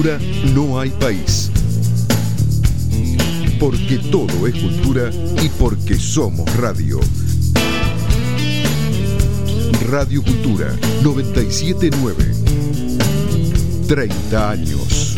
cultura no hay país. Porque todo es cultura y porque somos radio. Radio Cultura 979. 30 años.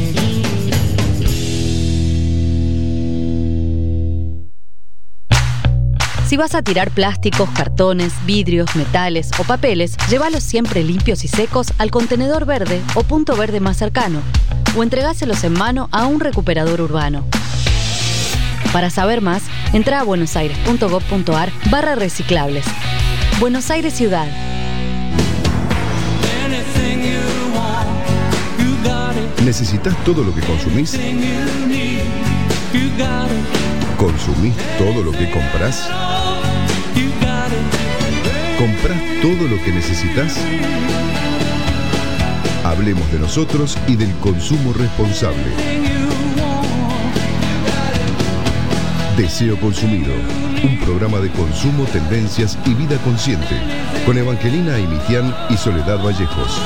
Si vas a tirar plásticos, cartones, vidrios, metales o papeles, llévalos siempre limpios y secos al contenedor verde o punto verde más cercano, o entregáselos en mano a un recuperador urbano. Para saber más, entra a buenosaires.gov.ar/reciclables. Buenos Aires Ciudad. ¿Necesitas todo lo que consumís? ¿Consumís todo lo que comprás? ¿Comprás todo lo que necesitas? Hablemos de nosotros y del consumo responsable. Deseo Consumido, un programa de consumo, tendencias y vida consciente, con Evangelina Aimitian y Soledad Vallejos.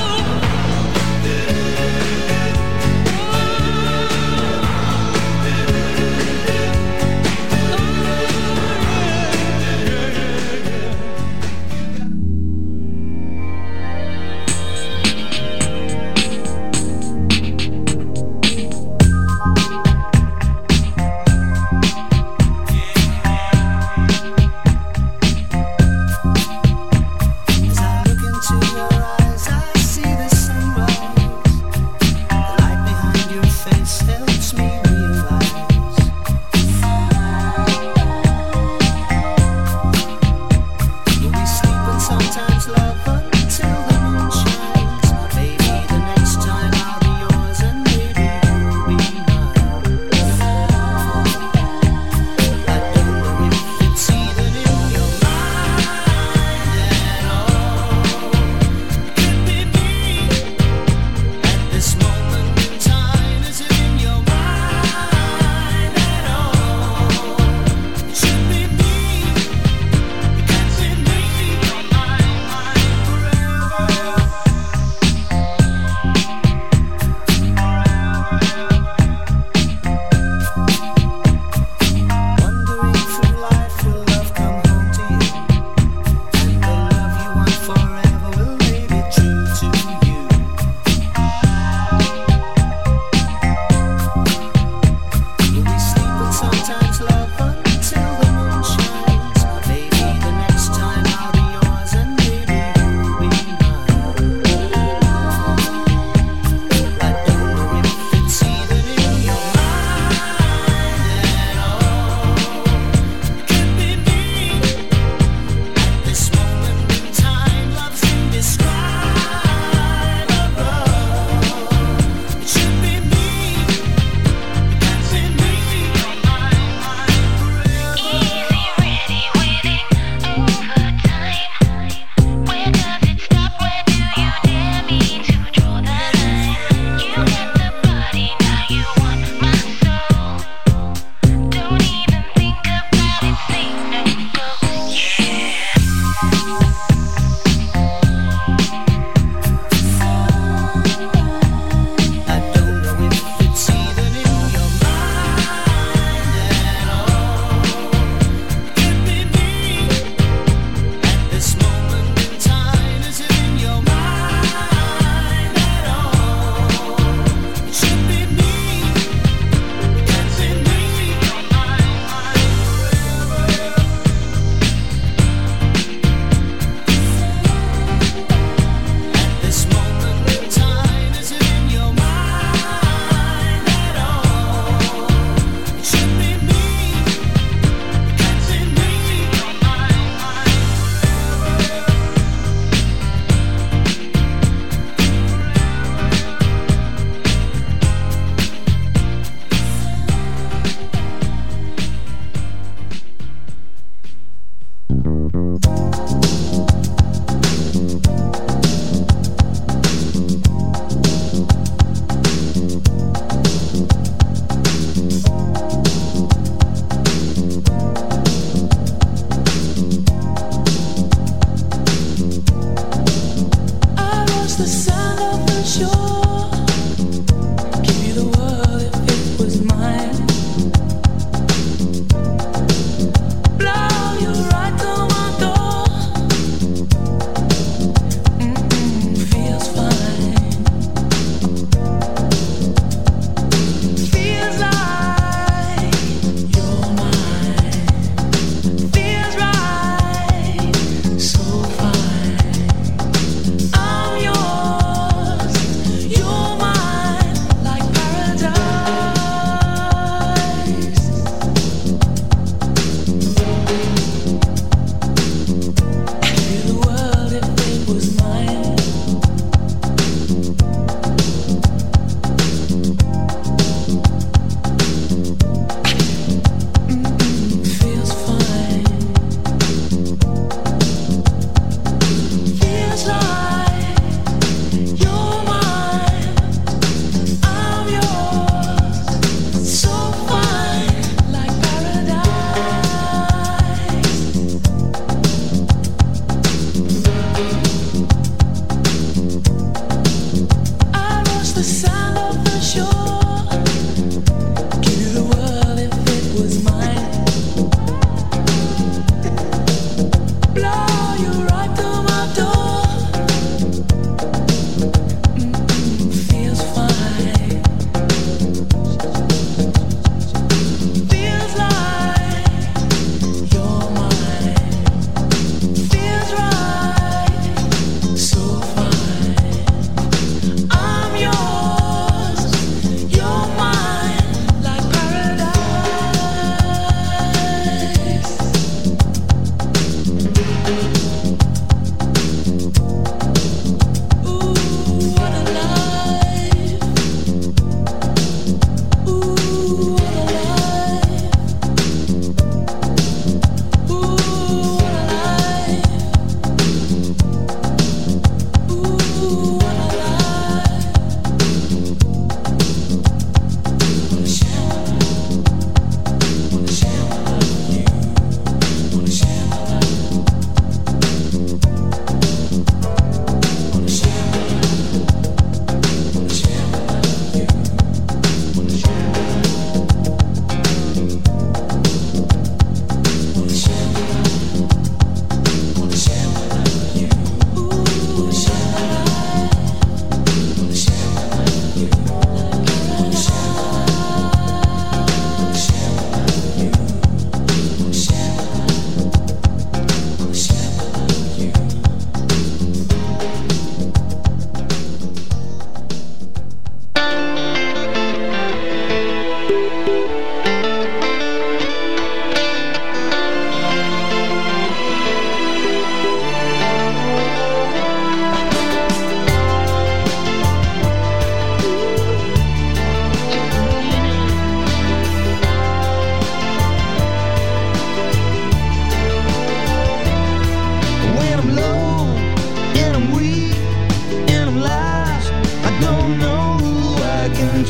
of lies. I don't know who I can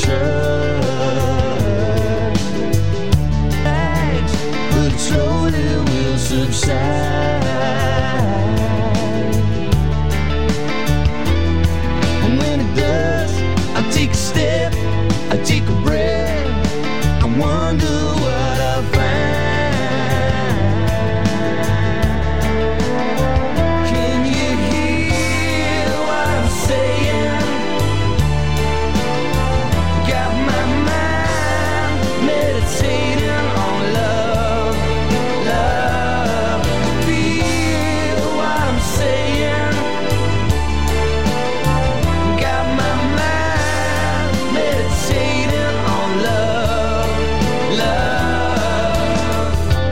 trust, but slowly will subside. And when it does, I take a step, I take a breath, I wonder what I'll find. Can you hear what I'm saying? Got my mind meditating on love, love. Feel what I'm saying? Got my mind meditating on love, love.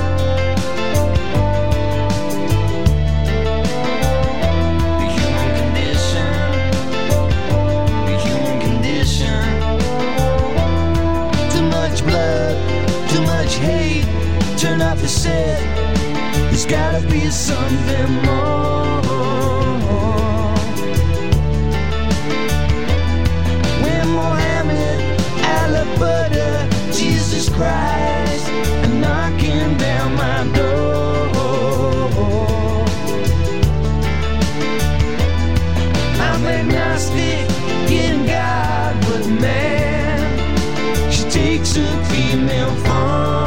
The human condition, the human condition. Too much blood, too much hate. Turn off the set. There's gotta be something more. When Mohammed, Allah, Buddha, Jesus Christ are knocking down my door, I'm agnostic in God, but man, she takes a female form.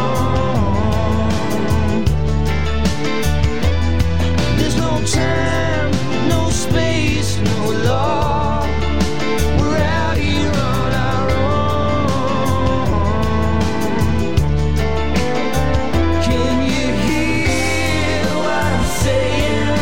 There's no time, no space, no law. We're out here on our own. Can you hear what I'm saying?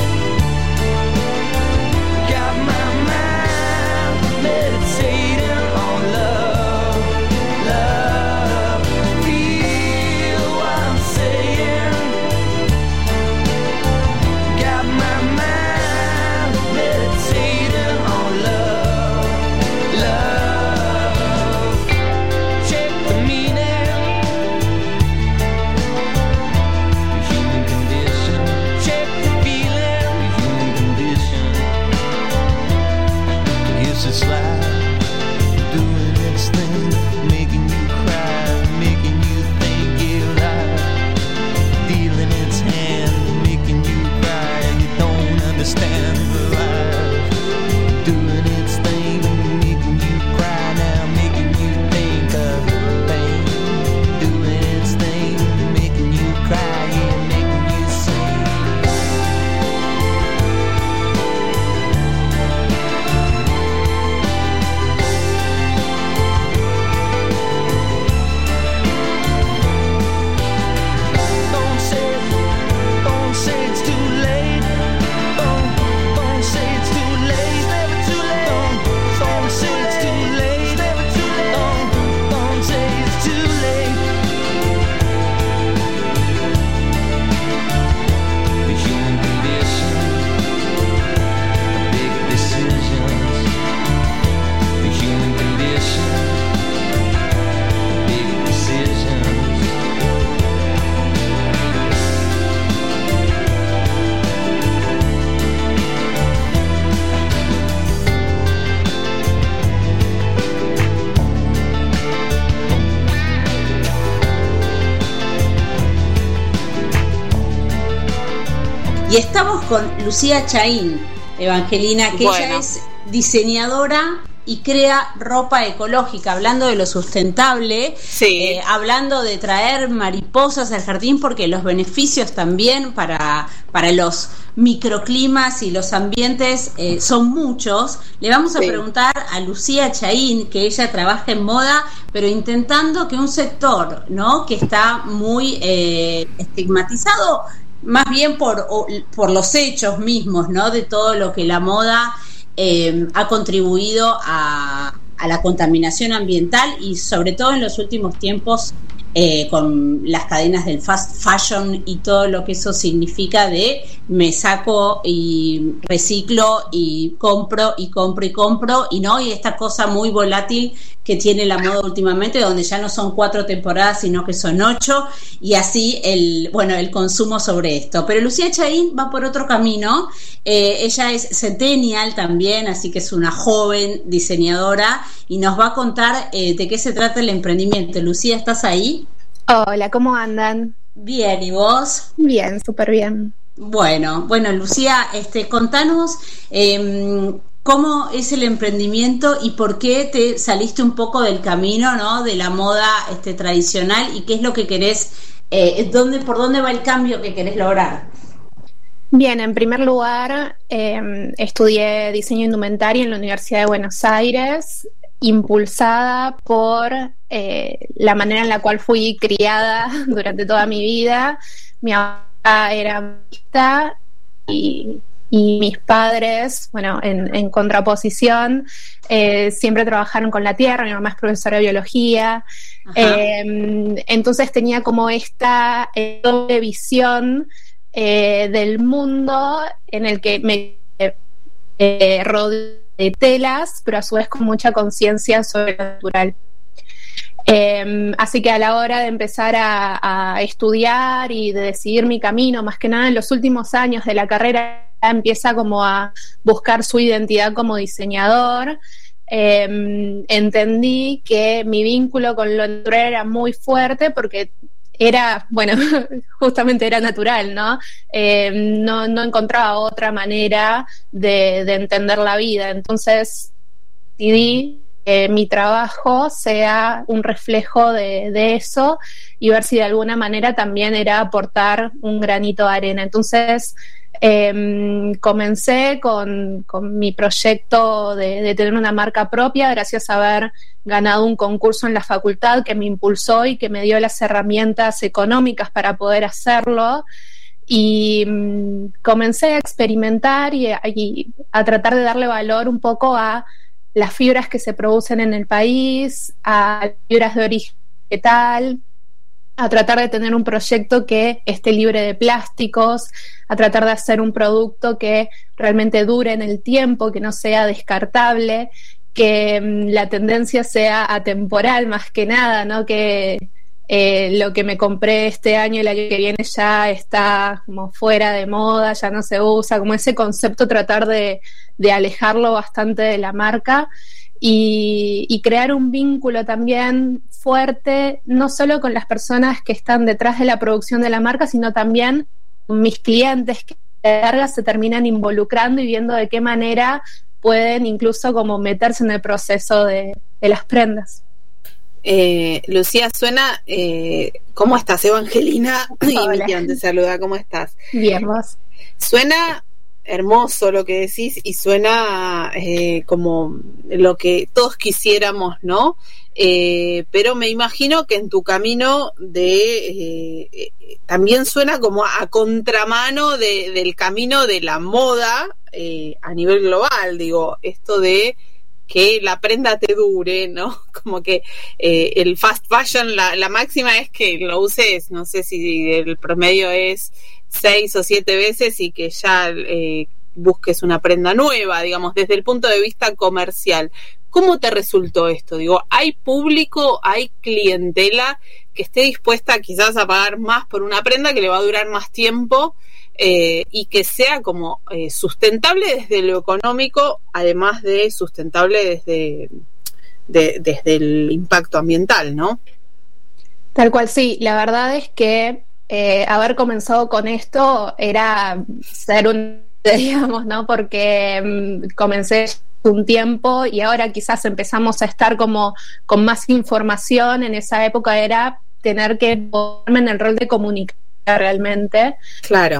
Got my mind meditating on love, love. Feel what I'm saying? Got my mind meditating on love, love. Check the meaning, the human condition. Check the feeling, the human condition. Guess it's life doing its thing, making you cry, making you think you're alive. Feeling its hand, making you cry. You don't understand the life. Doing its thing, making you cry now, making you think of pain. Doing its thing, making you cry, yeah, making you sing. Don't say it's too late. Don't say it's too late. Never too late. Don't say it's too late. Never too late. Don't say it's too late. The human condition, the big decisions. The human condition, the big decisions. Y estamos con Lucía Chaín, Evangelina, que Bueno. ella es diseñadora y crea ropa ecológica, hablando de lo sustentable, Sí. hablando de traer mariposas al jardín, porque los beneficios también para los microclimas y los ambientes son muchos. Le vamos a Sí. preguntar a Lucía Chaín, que ella trabaja en moda, pero intentando que un sector, ¿no?, que está muy estigmatizado, más bien por los hechos mismos, ¿no?, de todo lo que la moda ha contribuido a la contaminación ambiental, y sobre todo en los últimos tiempos con las cadenas del fast fashion y todo lo que eso significa de me saco y reciclo y compro y compro y compro, y no, y esta cosa muy volátil que tiene la moda últimamente, donde ya no son 4 temporadas sino que son 8, y así el consumo sobre esto. Pero Lucía Chaín va por otro camino. Ella es centennial también, así que es una joven diseñadora y nos va a contar de qué se trata el emprendimiento. Lucía, ¿estás ahí? Hola, ¿cómo andan? Bien, ¿y vos? Bien, súper bien. Bueno, Lucía, contanos cómo es el emprendimiento y por qué te saliste un poco del camino, ¿no?, de la moda tradicional, y qué es lo que querés, por dónde va el cambio que querés lograr. Bien, en primer lugar, estudié diseño indumentario en la Universidad de Buenos Aires, impulsada por la manera en la cual fui criada durante toda mi vida. Mi abuela era artista y mis padres, bueno, en contraposición, siempre trabajaron con la tierra. Mi mamá es profesora de biología. Entonces tenía como esta doble visión del mundo en el que me rodeé de telas, pero a su vez con mucha conciencia sobre lo natural. Así que a la hora de empezar a estudiar y de decidir mi camino, más que nada en los últimos años de la carrera, empieza como a buscar su identidad como diseñador. Entendí que mi vínculo con lo natural era muy fuerte porque era, bueno, justamente era natural, ¿no? No encontraba otra manera de entender la vida. Entonces decidí que mi trabajo sea un reflejo de eso, y ver si de alguna manera también era aportar un granito de arena. Entonces comencé con mi proyecto de tener una marca propia, gracias a haber ganado un concurso en la facultad que me impulsó y que me dio las herramientas económicas para poder hacerlo. Y comencé a experimentar y a tratar de darle valor un poco a las fibras que se producen en el país, a las fibras de origen vegetal, a tratar de tener un proyecto que esté libre de plásticos, a tratar de hacer un producto que realmente dure en el tiempo, que no sea descartable, que la tendencia sea atemporal más que nada, ¿no? Que lo que me compré este año, el año que viene ya está como fuera de moda, ya no se usa, como ese concepto, tratar de alejarlo bastante de la marca. Y crear un vínculo también fuerte, no solo con las personas que están detrás de la producción de la marca, sino también con mis clientes, que a la larga se terminan involucrando y viendo de qué manera pueden incluso como meterse en el proceso de las prendas. Lucía, suena... ¿cómo estás, Evangelina? Y Miriam te saluda, ¿cómo estás? Bien, vos. Suena hermoso lo que decís y suena como lo que todos quisiéramos, ¿no? Pero me imagino que en tu camino también suena como a contramano del camino de la moda a nivel global, digo, esto de que la prenda te dure, ¿no? Como que el fast fashion, la máxima es que lo uses, no sé si el promedio es 6 o 7 veces y que ya busques una prenda nueva, digamos, desde el punto de vista comercial. ¿Cómo te resultó esto? Digo, ¿hay público, hay clientela que esté dispuesta quizás a pagar más por una prenda que le va a durar más tiempo y que sea como sustentable desde lo económico, además de sustentable desde el impacto ambiental, ¿no? Tal cual, sí. La verdad es que haber comenzado con esto era ser digamos, ¿no? Porque comencé un tiempo y ahora quizás empezamos a estar como con más información. En esa época era tener que ponerme en el rol de comunicar realmente. Claro.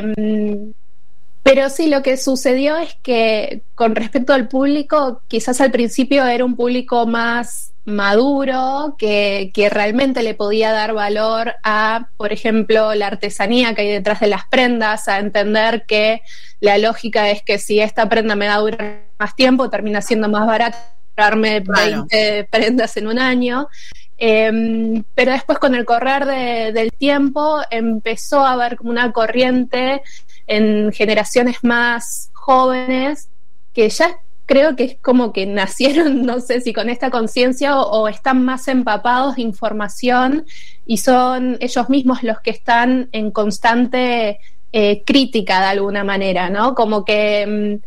Pero sí, lo que sucedió es que con respecto al público, quizás al principio era un público más maduro, que realmente le podía dar valor a, por ejemplo, la artesanía que hay detrás de las prendas, a entender que la lógica es que si esta prenda me va a durar más tiempo, termina siendo más barato comprarme 20 prendas en un año. Pero después, con el correr del tiempo, empezó a haber como una corriente en generaciones más jóvenes que ya creo que es como que nacieron, no sé si con esta conciencia o están más empapados de información y son ellos mismos los que están en constante crítica de alguna manera, ¿no? Como que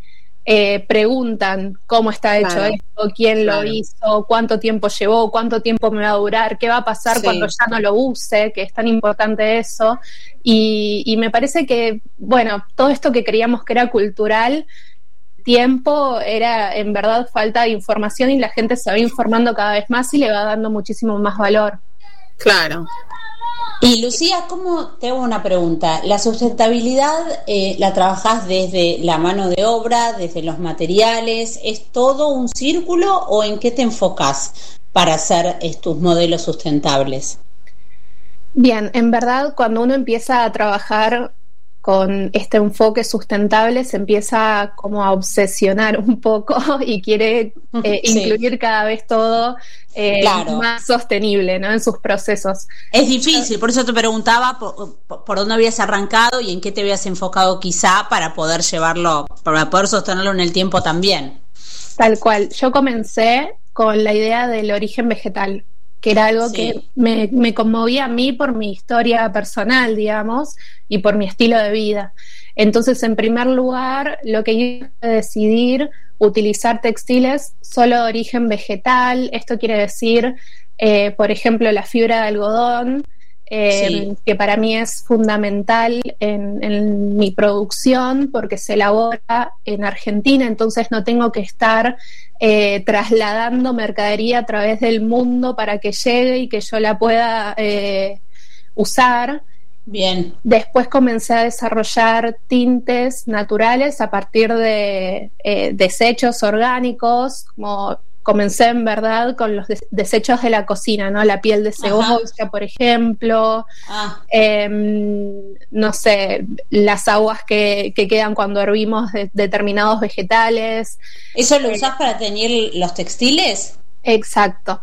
preguntan cómo está hecho esto, quién lo hizo, cuánto tiempo llevó, cuánto tiempo me va a durar, qué va a pasar cuando ya no lo use, que es tan importante eso. Y me parece que, bueno, todo esto que creíamos que era cultural, tiempo era en verdad falta de información, y la gente se va informando cada vez más y le va dando muchísimo más valor. Claro. Y Lucía, te hago una pregunta? ¿La sustentabilidad la trabajás desde la mano de obra, desde los materiales? ¿Es todo un círculo o en qué te enfocás para hacer tus modelos sustentables? Bien, en verdad, cuando uno empieza a trabajar con este enfoque sustentable, se empieza como a obsesionar un poco y quiere incluir cada vez todo más sostenible, ¿no?, en sus procesos. Es difícil, por eso te preguntaba por dónde habías arrancado y en qué te habías enfocado quizá para poder sostenerlo en el tiempo también. Tal cual. Yo comencé con la idea del origen vegetal, que era algo que me conmovía a mí por mi historia personal, digamos, y por mi estilo de vida. Entonces, en primer lugar, lo que hice fue decidir utilizar textiles solo de origen vegetal. Esto quiere decir, por ejemplo, la fibra de algodón, que para mí es fundamental en mi producción porque se elabora en Argentina, entonces no tengo que estar trasladando mercadería a través del mundo para que llegue y que yo la pueda usar. Bien. Después comencé a desarrollar tintes naturales a partir de desechos orgánicos, como comencé en verdad con los desechos de la cocina, ¿no? La piel de cebolla, por ejemplo, no sé, las aguas que quedan cuando hervimos determinados vegetales. ¿Eso lo usás para teñir los textiles? Exacto,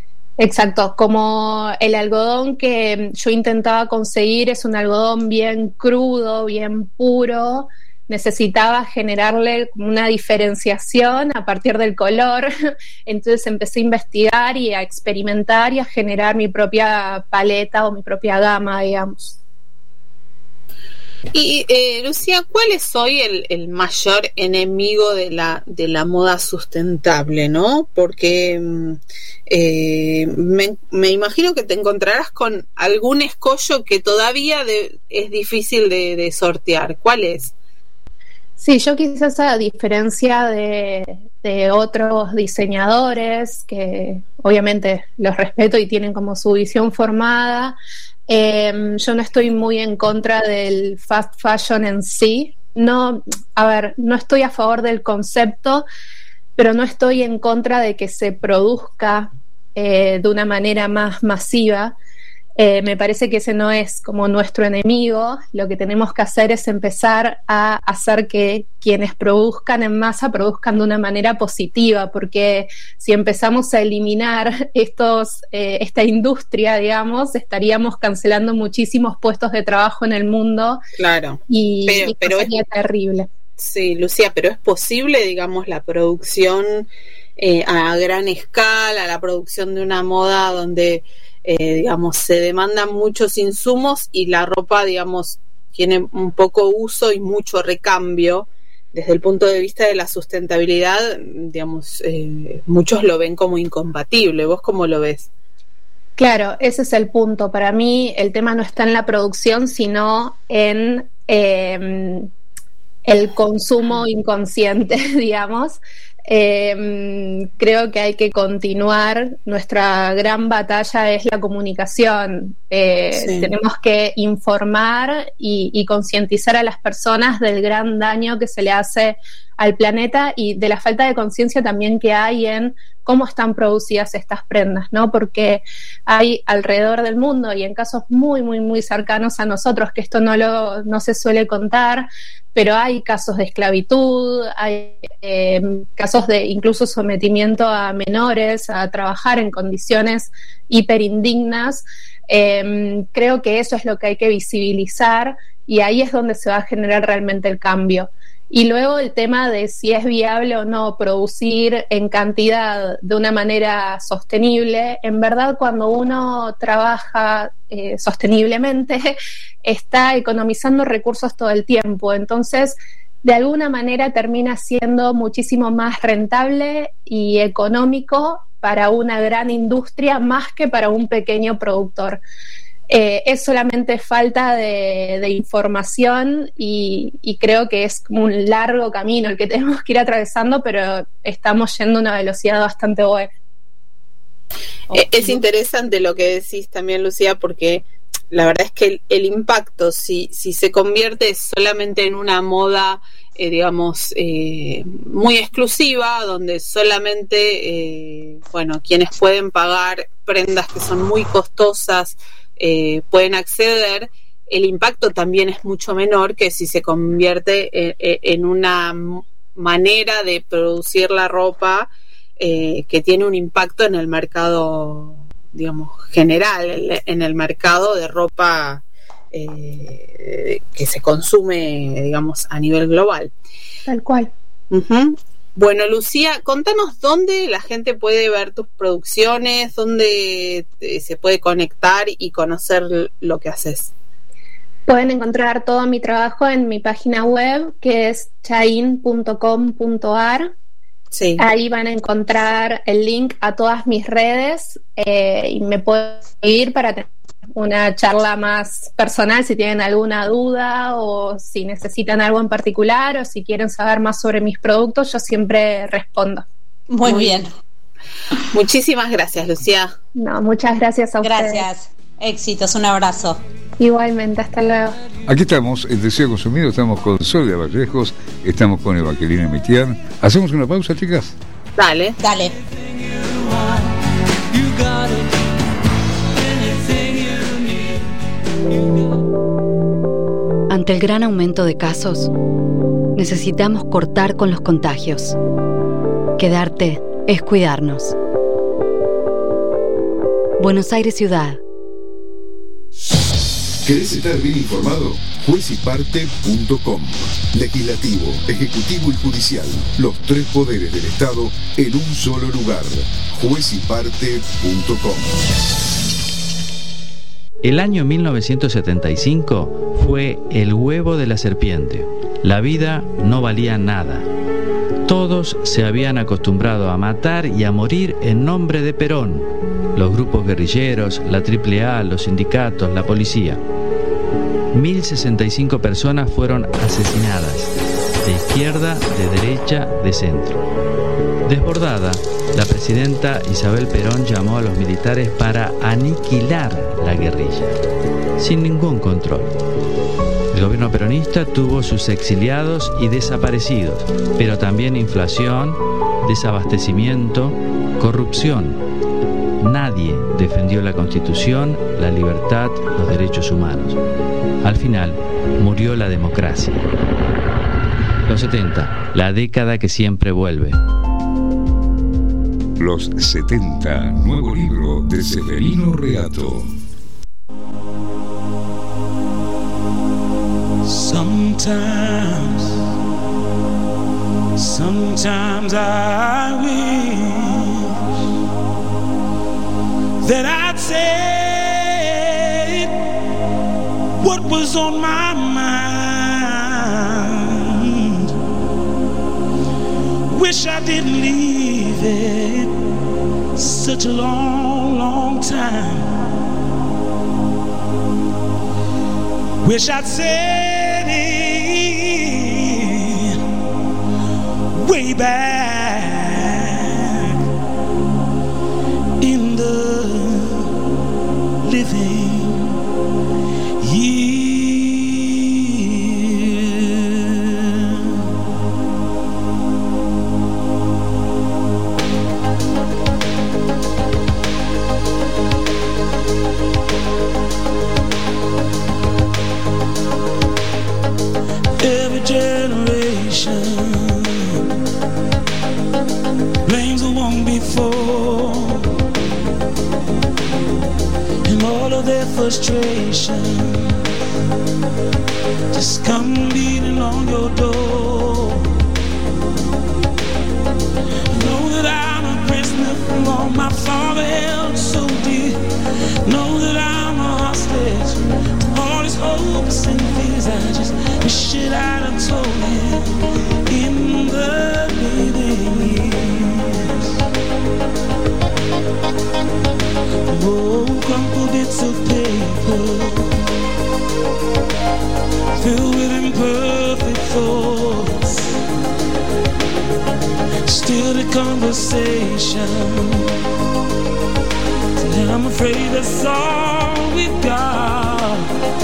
como el algodón que yo intentaba conseguir es un algodón bien crudo, bien puro. Necesitaba generarle una diferenciación a partir del color, entonces empecé a investigar y a experimentar y a generar mi propia paleta o mi propia gama, digamos. Y Lucía, ¿cuál es hoy el mayor enemigo de la moda sustentable, no? Porque me imagino que te encontrarás con algún escollo que todavía es difícil de sortear. ¿Cuál es? Sí, yo quizás, a diferencia de otros diseñadores, que obviamente los respeto y tienen como su visión formada, yo no estoy muy en contra del fast fashion en sí. No estoy a favor del concepto, pero no estoy en contra de que se produzca de una manera más masiva. Me parece que ese no es como nuestro enemigo. Lo que tenemos que hacer es empezar a hacer que quienes produzcan en masa produzcan de una manera positiva, porque si empezamos a eliminar esta industria, digamos, estaríamos cancelando muchísimos puestos de trabajo en el mundo. Claro, pero sería terrible. Sí, Lucía, pero es posible, digamos, la producción a gran escala, la producción de una moda donde digamos, se demandan muchos insumos y la ropa, digamos, tiene un poco uso y mucho recambio. Desde el punto de vista de la sustentabilidad, digamos, muchos lo ven como incompatible. ¿Vos cómo lo ves? Claro, ese es el punto. Para mí el tema no está en la producción, sino en el consumo inconsciente, digamos. Creo que hay que continuar. Nuestra gran batalla es la comunicación. Tenemos que informar y concientizar a las personas del gran daño que se le hace al planeta y de la falta de conciencia también que hay en cómo están producidas estas prendas, ¿no? Porque hay alrededor del mundo y en casos muy, muy, muy cercanos a nosotros, que esto no se suele contar, pero hay casos de esclavitud, hay casos de incluso sometimiento a menores a trabajar en condiciones hiperindignas. Creo que eso es lo que hay que visibilizar y ahí es donde se va a generar realmente el cambio. Y luego el tema de si es viable o no producir en cantidad de una manera sostenible. En verdad, cuando uno trabaja sosteniblemente, está economizando recursos todo el tiempo. Entonces, de alguna manera termina siendo muchísimo más rentable y económico para una gran industria más que para un pequeño productor. Es solamente falta de información y creo que es como un largo camino el que tenemos que ir atravesando, pero estamos yendo a una velocidad bastante buena. Es interesante lo que decís también, Lucía, porque la verdad es que el impacto, si se convierte solamente en una moda, digamos, muy exclusiva, donde solamente, quienes pueden pagar prendas que son muy costosas, pueden acceder, el impacto también es mucho menor que si se convierte en una manera de producir la ropa que tiene un impacto en el mercado, digamos, general, en el mercado de ropa que se consume, digamos, a nivel global. Tal cual. Uh-huh. Bueno, Lucía, contanos dónde la gente puede ver tus producciones, dónde se puede conectar y conocer lo que haces. Pueden encontrar todo mi trabajo en mi página web, que es chain.com.ar. Sí. Ahí van a encontrar el link a todas mis redes y me pueden seguir para tener una charla más personal si tienen alguna duda o si necesitan algo en particular o si quieren saber más sobre mis productos, yo siempre respondo. Muy bien. Muchísimas gracias, Lucía. No, muchas gracias a ustedes. Gracias. Éxitos, un abrazo. Igualmente, hasta luego. Aquí estamos, en Deseo Consumido, estamos con Soledad Vallejos, estamos con Evangelina Mitián. ¿Hacemos una pausa, chicas? Dale. Dale. Ante el gran aumento de casos, necesitamos cortar con los contagios. Quedarte es cuidarnos. Buenos Aires Ciudad. ¿Querés estar bien informado? Juezyparte.com. Legislativo, Ejecutivo y Judicial. Los 3 poderes del Estado en un solo lugar. Juezyparte.com. El año 1975 fue el huevo de la serpiente. La vida no valía nada. Todos se habían acostumbrado a matar y a morir en nombre de Perón. Los grupos guerrilleros, la AAA, los sindicatos, la policía. 1.065 personas fueron asesinadas, de izquierda, de derecha, de centro. Desbordada, la presidenta Isabel Perón llamó a los militares para aniquilar la guerrilla, sin ningún control. El gobierno peronista tuvo sus exiliados y desaparecidos, pero también inflación, desabastecimiento, corrupción. Nadie defendió la Constitución, la libertad, los derechos humanos. Al final, murió la democracia. Los 70, la década que siempre vuelve. Los 70, nuevo libro de Severino Reato. Sometimes I wish that I'd said what was on my mind. Wish I didn't leave it such a long, long time. Wish I'd said it way back in the living year. frustration just come beating on your door. Know that I'm a prisoner from all my father held so dear. Know that I'm a hostage to all his hopes and fears. I just wish it I'd have told him in the living years. Oh, crumpled bits of paper filled with imperfect thoughts. Still the conversation. And I'm afraid that's all we've got.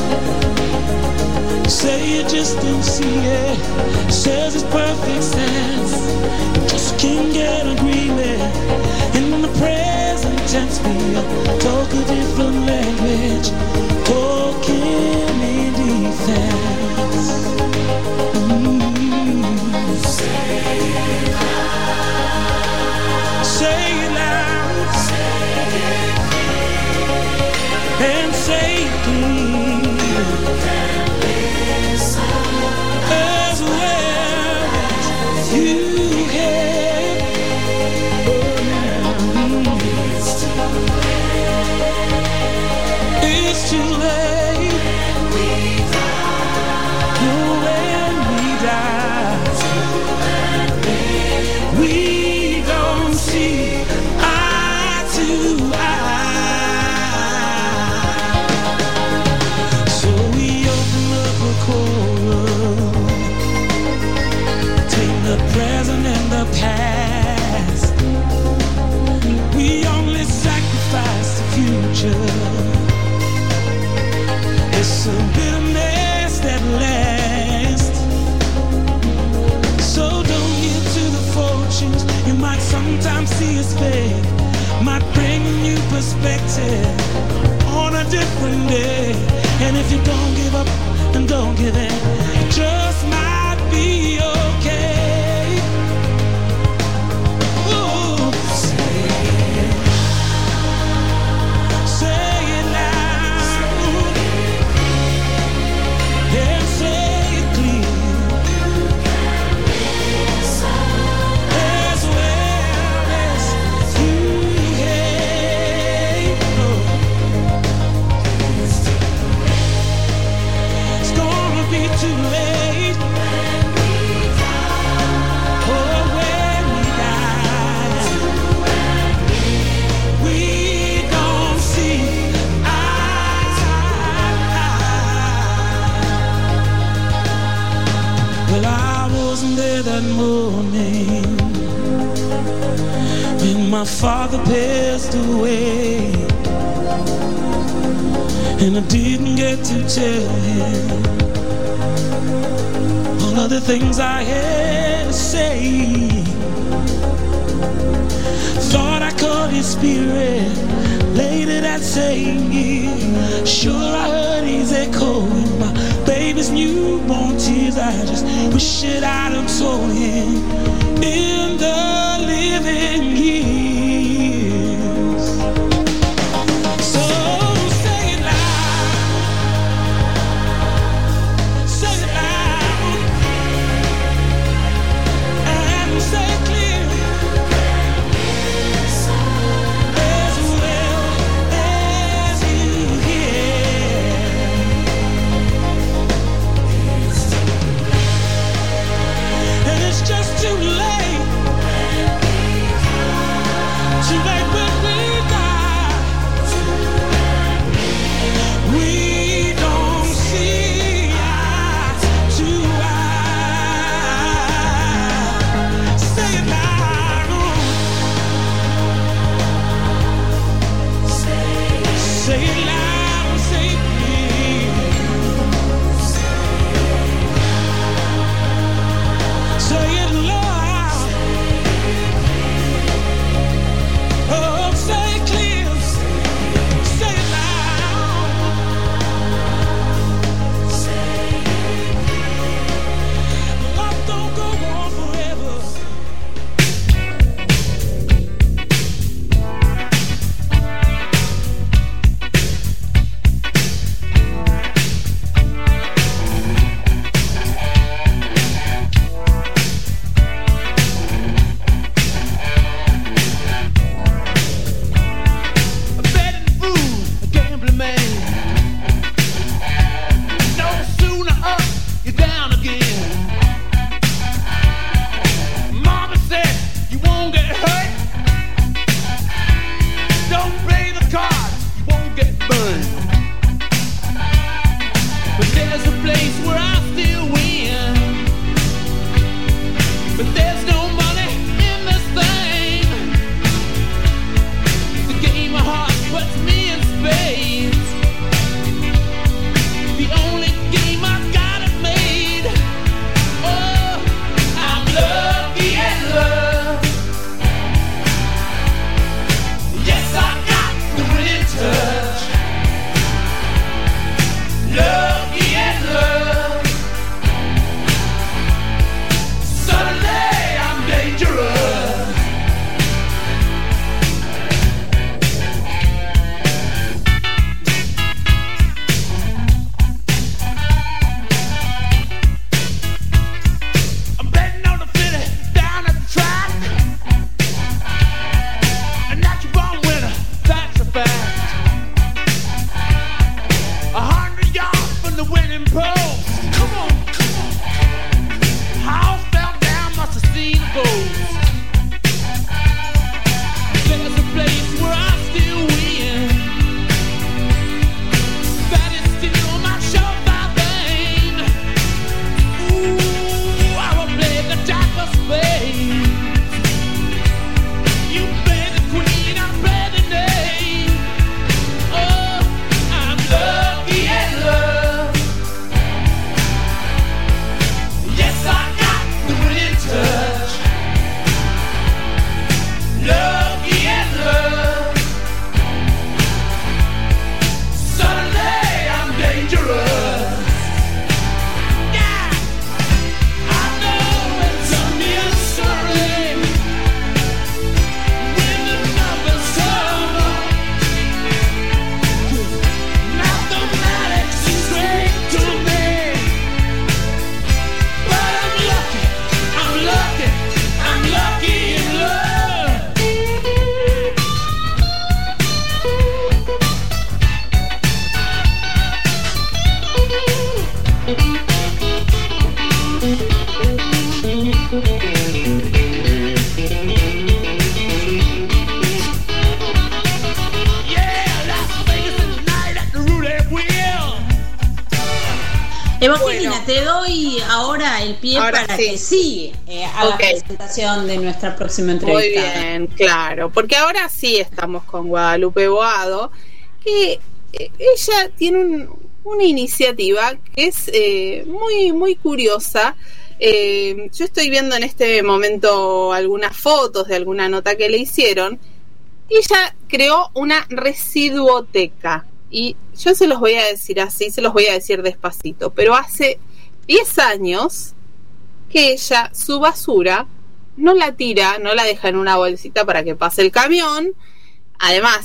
Say you just don't see it. Says it's perfect sense. You just can't get agreement. In the present tense, we talk a different language. Talking in defense. Say it loud. Say it loud. And say it clean. You can listen as well as you can. Oh, now it's too late. It's too late. When we die. When we die. We don't see eye to eye. The present and the past. We only sacrifice the future. It's a bitterness that lasts. So don't give to the fortunes you might sometimes see as fake. Might bring you perspective on a different day. And if you don't give up and don't give in, it just might be okay. That morning when my father passed away, and I didn't get to tell him all of the things I had to say. Thought I caught his spirit later that same year. Sure, I heard his echo in my baby's newborn tears. I just wish it I'd have told him in the living years. So say it loud. Say it loud. And say it clear. As well as you hear. And it's just too late. fun. But there's a place where I still win. But there's no money in this thing. The game of hearts puts me in space. The only game I got it made. Oh, I'm lucky in love. Yes, I got the winning touch. Lucky in love. Suddenly I'm dangerous. I'm betting on the filly down at the track. A natural born winner, that's a fact. 100 yards from the winning post. Come on, come on. House fell down, must have seen a ghost. There's a place where I still win. That is still my surefire thing. Ooh, I will play the jack of spades. You play the queen, I play the knave. Oh, I'm lucky in love. Yes, I got the winning touch. Lucky in love. Suddenly I'm dangerous. Yeah, I know it's a mystery. When the numbers come up, mathematics is straight to me. But I'm lucky, I'm lucky, I'm lucky in love. Yeah, Las Vegas tonight at the roulette wheel. Evangelina, Bueno. te doy ahora el pie Ahora para sí. que sí hagas Ok. presentación de nuestra próxima Muy entrevistada. bien, claro, porque ahora sí estamos con Guadalupe Boado, que ella tiene una iniciativa que es muy, muy curiosa. Yo estoy viendo en este momento algunas fotos de alguna nota que le hicieron. Ella creó una residuoteca. Y yo se los voy a decir así, se los voy a decir despacito. Pero hace 10 años que ella su basura no la tira, no la deja en una bolsita para que pase el camión. Además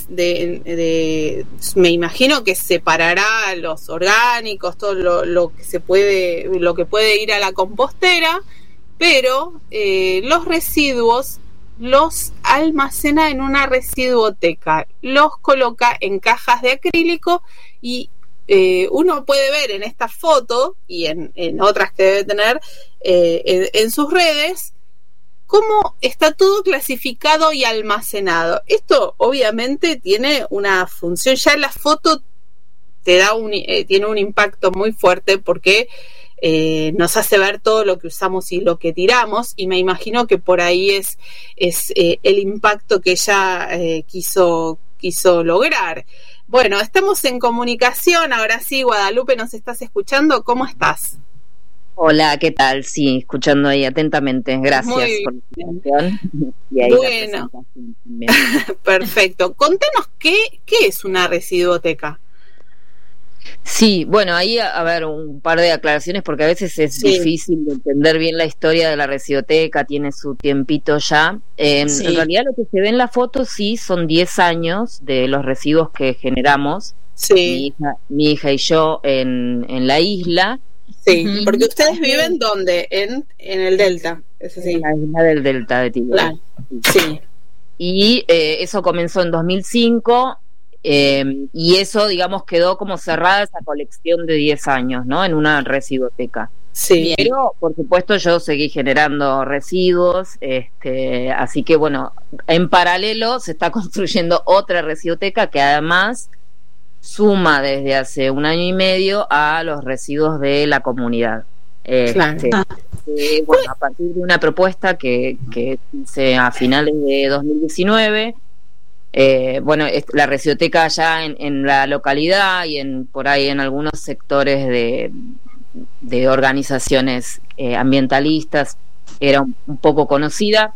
me imagino que separará los orgánicos, todo lo que puede ir a la compostera, pero los residuos los almacena en una residuoteca, los coloca en cajas de acrílico y uno puede ver en esta foto y en otras que debe tener en sus redes cómo está todo clasificado y almacenado. Esto obviamente tiene una función, ya la foto te da tiene un impacto muy fuerte porque nos hace ver todo lo que usamos y lo que tiramos, y me imagino que por ahí es el impacto que ella quiso lograr. Bueno, estamos en comunicación, ahora sí, Guadalupe, ¿nos estás escuchando? ¿Cómo estás? Hola, ¿qué tal? Sí, escuchando ahí atentamente. Gracias Muy por la invitación. Y ahí Bueno. la presentación también. Perfecto. Contanos qué es una residuoteca. Sí, bueno, ahí a ver un par de aclaraciones porque a veces es Sí. difícil de entender bien la historia de la residuoteca, tiene su tiempito ya. Sí. En realidad lo que se ve en la foto sí son 10 años de los residuos que generamos, Sí, mi hija y yo en la isla. sí. Ujú. Porque ustedes viven ¿dónde? En el Delta. Eso sí. En la isla del Delta de Tigre. Claro. Sí. Y eso comenzó en 2005 y eso, digamos, quedó como cerrada esa colección de 10 años, ¿no? En una residuoteca. Sí. Pero, por supuesto, yo seguí generando residuos, así que, bueno, en paralelo se está construyendo otra residuoteca que además suma desde hace 1 año y medio a los residuos de la comunidad. Claro. Bueno, a partir de una propuesta que hice a finales de 2019, bueno, la Residuoteca ya en la localidad y por ahí en algunos sectores de organizaciones ambientalistas era un poco conocida.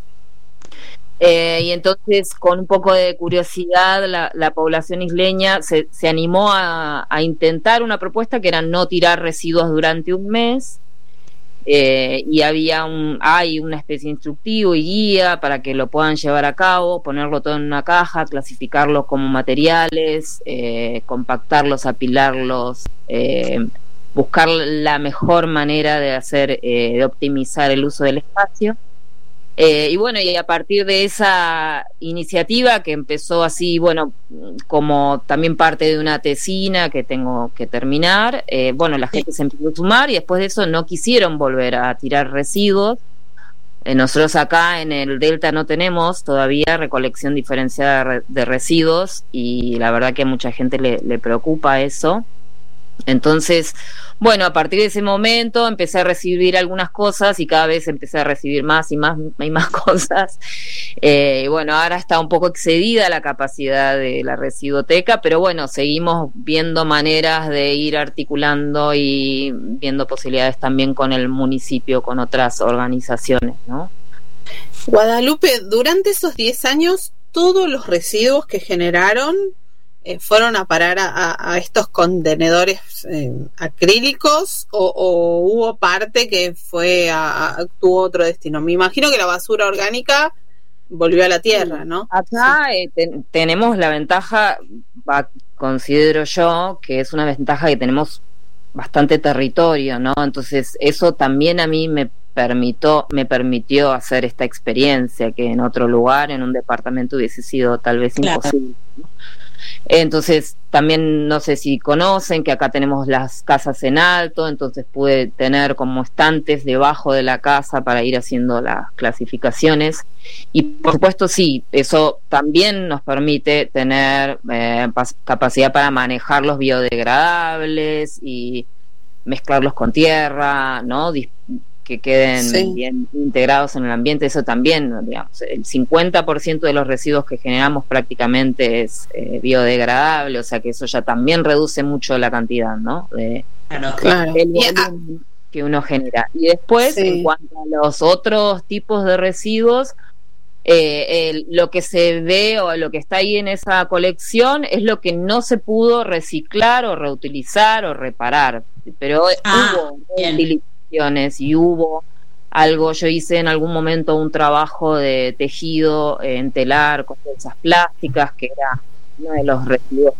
Y entonces, con un poco de curiosidad, la población isleña se animó a intentar una propuesta que era no tirar residuos durante un mes, y hay una especie de instructivo y guía para que lo puedan llevar a cabo, ponerlo todo en una caja, clasificarlo como materiales, compactarlos, apilarlos, buscar la mejor manera de optimizar el uso del espacio. Y bueno, y a partir de esa iniciativa que empezó así, bueno, como también parte de una tesina que tengo que terminar, bueno, la gente se empezó a sumar y después de eso no quisieron volver a tirar residuos. Nosotros acá en el Delta no tenemos todavía recolección diferenciada de residuos y la verdad que a mucha gente le preocupa eso. Entonces, bueno, a partir de ese momento empecé a recibir algunas cosas y cada vez empecé a recibir más y más cosas. Y bueno, ahora está un poco excedida la capacidad de la Residuoteca, pero bueno, seguimos viendo maneras de ir articulando y viendo posibilidades también con el municipio, con otras organizaciones, ¿no? Guadalupe, durante esos 10 años, todos los residuos que generaron fueron a parar a estos contenedores acrílicos o hubo parte que tuvo otro destino. Me imagino que la basura orgánica volvió a la tierra, ¿no? Acá tenemos la ventaja, considero yo, que es una ventaja que tenemos bastante territorio, ¿no? Entonces eso también a mí me permitió hacer esta experiencia que en otro lugar, en un departamento, hubiese sido tal vez imposible, ¿no? Entonces también, no sé si conocen que acá tenemos las casas en alto, entonces pude tener como estantes debajo de la casa para ir haciendo las clasificaciones y por supuesto sí, eso también nos permite tener capacidad para manejar los biodegradables y mezclarlos con tierra, ¿no? Que queden bien integrados en el ambiente. Eso también, digamos, el 50% de los residuos que generamos prácticamente es biodegradable, o sea que eso ya también reduce mucho la cantidad, ¿no? Claro. El volumen que uno genera. Y después, en cuanto a los otros tipos de residuos, lo que se ve o lo que está ahí en esa colección es lo que no se pudo reciclar o reutilizar o reparar, pero hubo reutilización y hubo algo. Yo hice en algún momento un trabajo de tejido en telar con bolsas plásticas, que era uno de los residuos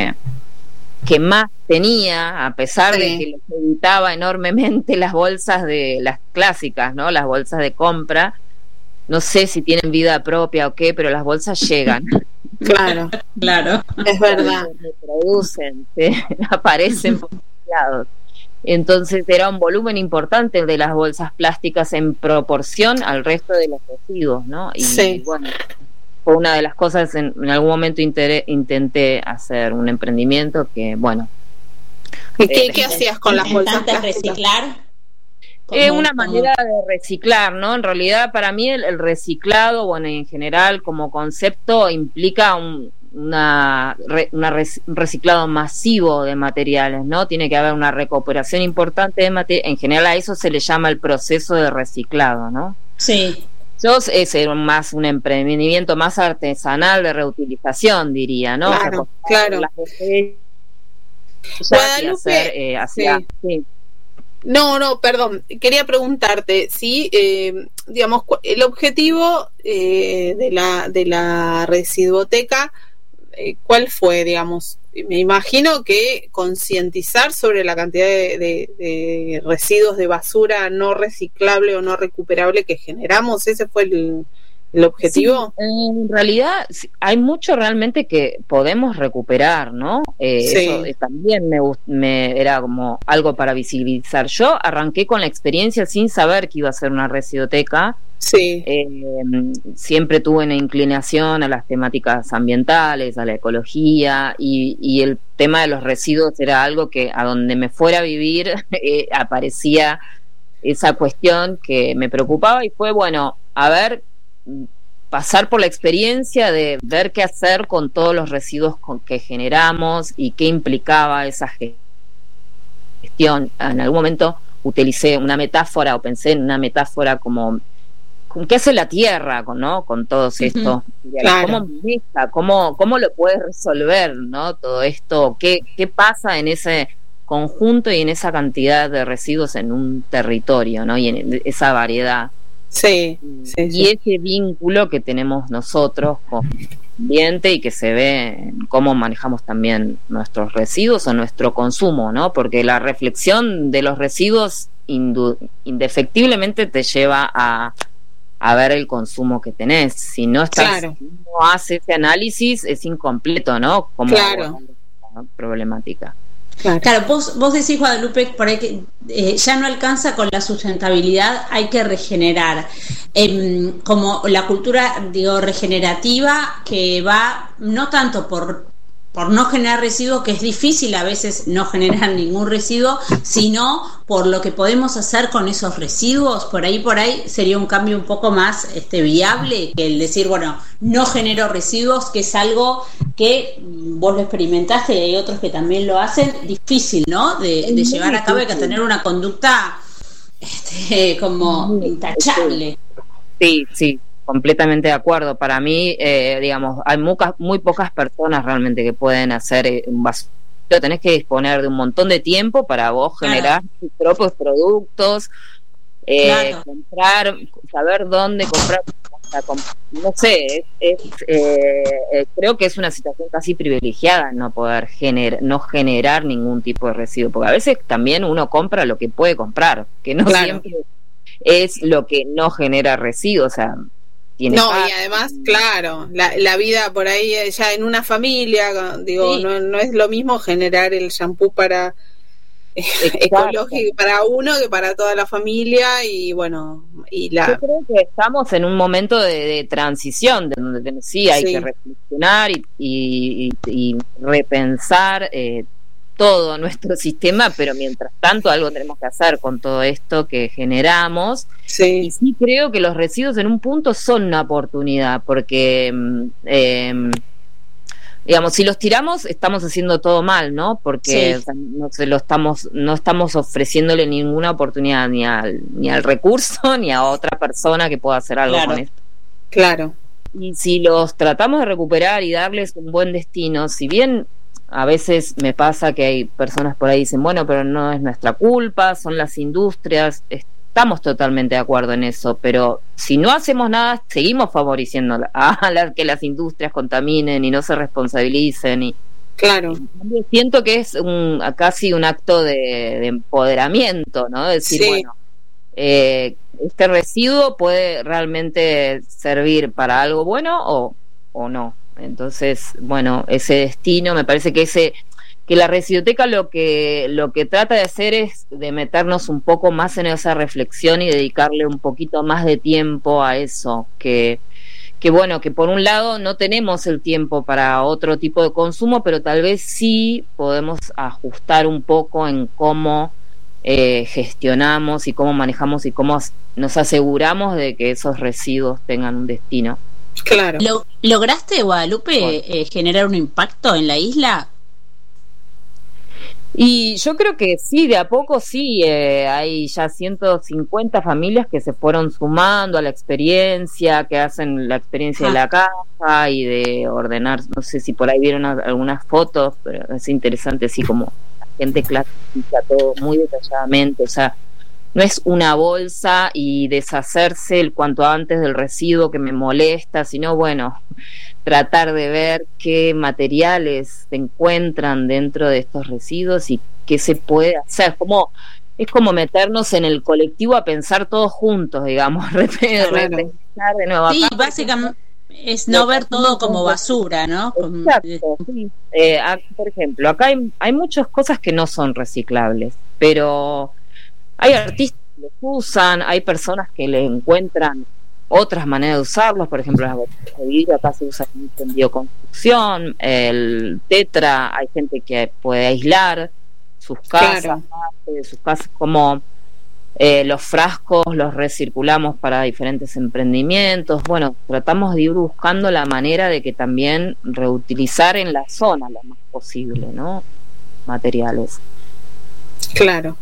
que más tenía, a pesar de que les evitaba enormemente las bolsas de las clásicas, ¿no? Las bolsas de compra, no sé si tienen vida propia o qué, pero las bolsas llegan. Claro, es verdad. Se reproducen, aparecen por todos lados. Entonces era un volumen importante el de las bolsas plásticas en proporción al resto de los residuos, ¿no? Y bueno, fue una de las cosas, en algún momento intenté hacer un emprendimiento que, bueno. ¿Qué hacías con las bolsas plásticas? ¿Reciclar? Una manera de reciclar, ¿no? En realidad para mí el reciclado, bueno, en general como concepto implica un reciclado masivo de materiales, ¿no? Tiene que haber una recuperación importante de materiales. En general a eso se le llama el proceso de reciclado, ¿no? Sí. Es más un emprendimiento más artesanal de reutilización, diría, ¿no? Claro, claro. Guadalupe, No, perdón, quería preguntarte si, digamos, el objetivo de la Residuoteca, ¿cuál fue, digamos? Me imagino que concientizar sobre la cantidad de residuos de basura no reciclable o no recuperable que generamos. Ese fue el objetivo. Sí, en realidad hay mucho realmente que podemos recuperar, ¿no? Eso también me era como algo para visibilizar. Yo arranqué con la experiencia sin saber que iba a ser una residuoteca. Sí. Siempre tuve una inclinación a las temáticas ambientales, a la ecología, y el tema de los residuos era algo que a donde me fuera a vivir aparecía esa cuestión que me preocupaba, y fue bueno, a ver, pasar por la experiencia de ver qué hacer con todos los residuos que generamos y qué implicaba esa gestión. En algún momento utilicé una metáfora o pensé en una metáfora como ¿qué hace la Tierra con todo esto? Claro. ¿Cómo lo puedes resolver, ¿no? Todo esto, ¿qué pasa en ese conjunto y en esa cantidad de residuos en un territorio, ¿no? Y en esa variedad. Sí. Y ese vínculo que tenemos nosotros con el ambiente y que se ve en cómo manejamos también nuestros residuos o nuestro consumo, ¿no? Porque la reflexión de los residuos indefectiblemente te lleva a ver el consumo que tenés. Si no no haces ese análisis, es incompleto, ¿no? Como problemática. Claro, vos decís, Guadalupe, por ahí que ya no alcanza con la sustentabilidad, hay que regenerar. Como la cultura, regenerativa, que va no tanto por no generar residuos, que es difícil a veces no generar ningún residuo, sino por lo que podemos hacer con esos residuos. Por ahí sería un cambio un poco más viable que el decir, bueno, no genero residuos, que es algo que vos lo experimentaste y hay otros que también lo hacen, difícil, ¿no? De llevar a cabo. Hay que tener una conducta como intachable. Sí. Completamente de acuerdo. Para mí, hay muy pocas personas realmente que pueden hacer un basurero. Tenés que disponer de un montón de tiempo para vos generar tus propios productos, comprar, saber dónde comprar. No sé, creo que es una situación casi privilegiada no poder no generar ningún tipo de residuo, porque a veces también uno compra lo que puede comprar, que no siempre es lo que no genera residuos, o sea. Y además, claro, la vida por ahí ya en una familia, no es lo mismo generar el shampoo para ecológico para uno que para toda la familia. Y bueno, yo creo que estamos en un momento de transición, de donde hay que reflexionar y repensar todo nuestro sistema, pero mientras tanto algo tenemos que hacer con todo esto que generamos. Y sí creo que los residuos en un punto son una oportunidad, porque si los tiramos estamos haciendo todo mal, ¿no? Porque no estamos ofreciéndole ninguna oportunidad ni al recurso ni a otra persona que pueda hacer algo con esto. Claro. Y si los tratamos de recuperar y darles un buen destino, si bien a veces me pasa que hay personas por ahí que dicen, bueno, pero no es nuestra culpa, son las industrias. Estamos totalmente de acuerdo en eso, pero si no hacemos nada, seguimos favoreciendo que las industrias contaminen y no se responsabilicen. Claro. Siento que es casi un acto de empoderamiento, ¿no? Decir, bueno, este residuo puede realmente servir para algo bueno o no. Entonces, bueno, ese destino, me parece que la residuoteca lo que trata de hacer es de meternos un poco más en esa reflexión y dedicarle un poquito más de tiempo a eso, que bueno, que por un lado no tenemos el tiempo para otro tipo de consumo, pero tal vez sí podemos ajustar un poco en cómo gestionamos y cómo manejamos y cómo nos aseguramos de que esos residuos tengan un destino. Claro. ¿Lograste, Guadalupe, generar un impacto en la isla? Y yo creo que sí, de a poco sí, hay ya 150 familias que se fueron sumando a la experiencia, que hacen la experiencia de la casa y de ordenar, no sé si por ahí vieron algunas fotos, pero es interesante, así como la gente clasifica todo muy detalladamente, o sea, no es una bolsa y deshacerse el cuanto antes del residuo que me molesta, sino bueno, tratar de ver qué materiales se encuentran dentro de estos residuos y qué se puede hacer, como es como meternos en el colectivo a pensar todos juntos, digamos, repensar de nuevo. Sí, Acá, básicamente es no ver todo como basura, ¿no? Exacto, sí. Por ejemplo, acá hay muchas cosas que no son reciclables, pero hay artistas que los usan, hay personas que le encuentran otras maneras de usarlos, por ejemplo las botellas de vidrio acá se usa mucho en bioconstrucción, el tetra, hay gente que puede aislar sus casas, sus casas, como los frascos los recirculamos para diferentes emprendimientos. Bueno, tratamos de ir buscando la manera de que también reutilizar en la zona lo más posible, ¿no? Materiales. Claro.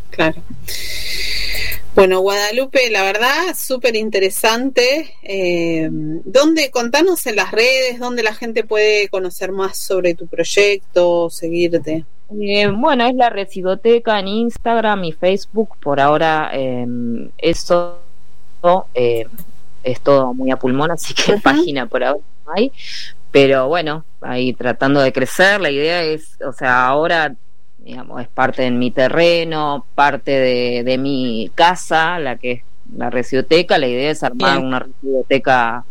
Bueno, Guadalupe, la verdad, súper interesante. Contanos en las redes, dónde la gente puede conocer más sobre tu proyecto, seguirte. Bueno, es la Residuoteca en Instagram y Facebook. Por ahora eso es todo muy a pulmón, así que página por ahora no hay. Pero bueno, ahí tratando de crecer. La idea es, o sea, ahora digamos, es parte de mi terreno, parte de mi casa, la que es la Residuoteca. La idea es armar una Residuoteca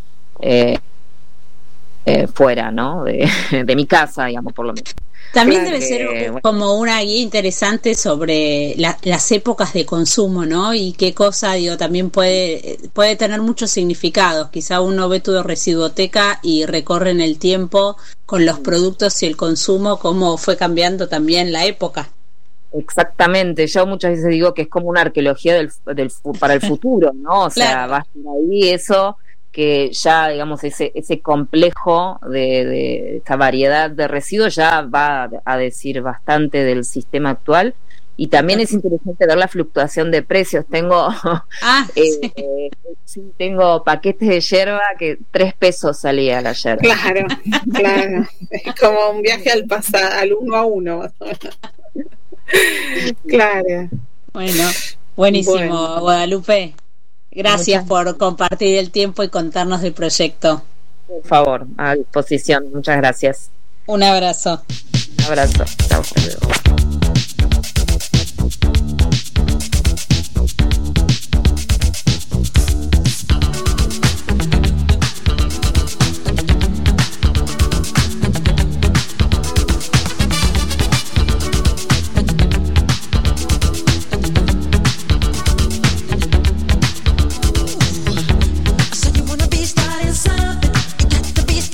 fuera, ¿no? De mi casa, digamos, por lo menos. También debe ser como una guía interesante sobre las épocas de consumo, ¿no? Y qué cosa, digo, también puede tener muchos significados. Quizá uno ve tu Residuoteca y recorre en el tiempo con los productos y el consumo, cómo fue cambiando también la época. Exactamente, yo muchas veces digo que es como una arqueología para el futuro, ¿no? O sea, va a estar ahí eso, que ya, digamos, ese complejo de esta variedad de residuos ya va a decir bastante del sistema actual. Y también es interesante ver la fluctuación de precios. Tengo tengo paquetes de yerba que 3 pesos salía la yerba. Claro. Es como un viaje al pasado, al 1 a 1. Claro. Bueno, buenísimo, Guadalupe. Gracias por compartir el tiempo y contarnos del proyecto. Por favor, a disposición. Muchas gracias. Un abrazo. Un abrazo. Chao. Hasta luego.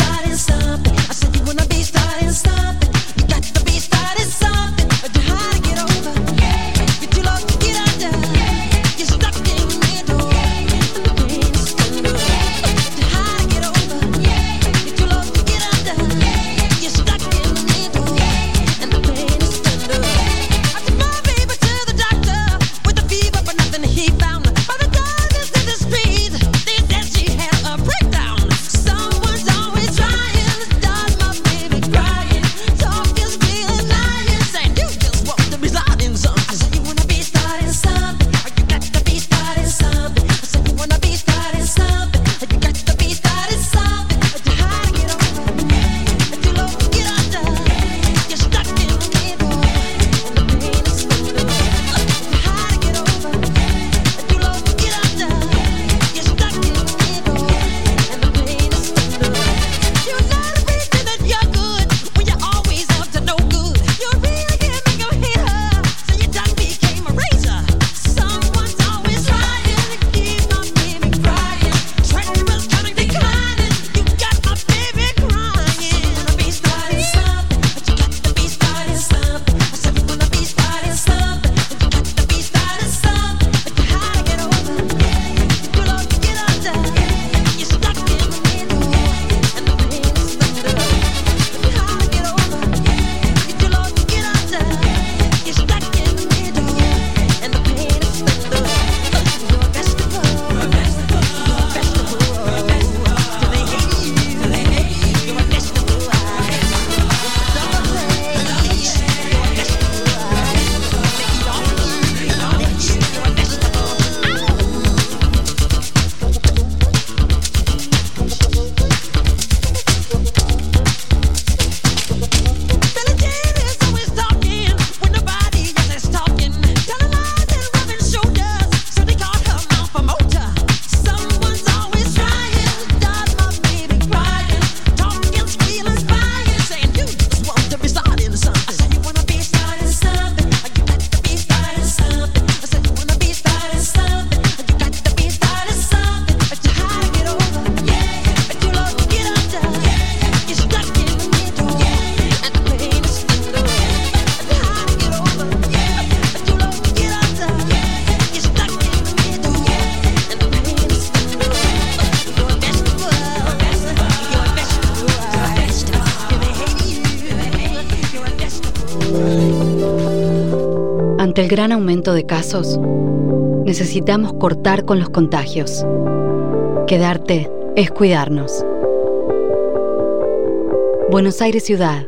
Something, you got to be starting something. But you hard to get Ante el gran aumento de casos, necesitamos cortar con los contagios. Quedarte es cuidarnos. Buenos Aires Ciudad.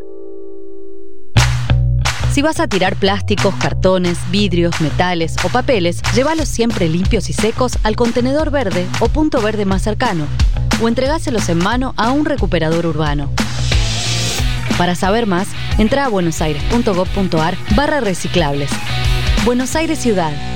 Si vas a tirar plásticos, cartones, vidrios, metales o papeles, llévalos siempre limpios y secos al contenedor verde o punto verde más cercano, o entregáselos en mano a un recuperador urbano. Para saber más, entra a buenosaires.gov.ar/reciclables. Buenos Aires Ciudad.